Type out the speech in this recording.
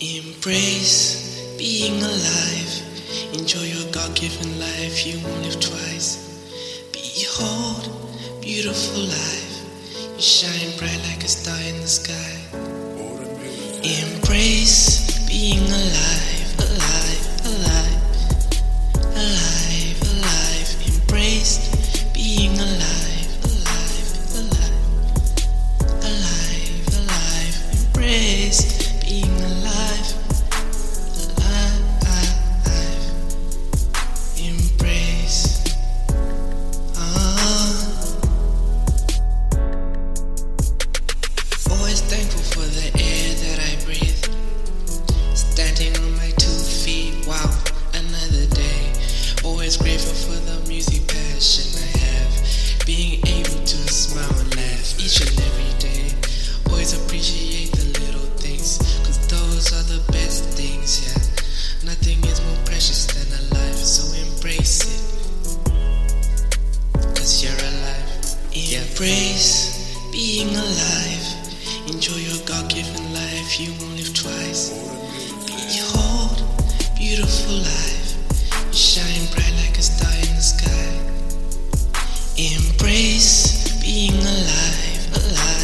Embrace being alive. Enjoy your God-given life. You won't live twice. Behold, beautiful life. You shine bright like a star in the sky. Embrace being alive, alive, alive, alive, alive. Embrace being alive, alive, alive, alive, alive. Embrace being alive, alive. Embrace. Always thankful for the air that I breathe. Standing on my 2 feet, wow, another day. Always grateful for the music passion I have. Being able to smile and laugh each and every day. Always appreciate the little things, cause those are the best things, yeah. Nothing is more precious than a life, so embrace it, cause you're alive. Embrace being alive. Enjoy your God-given life, you won't live twice. Behold, beautiful life. You shine bright like a star in the sky. Embrace being alive, alive.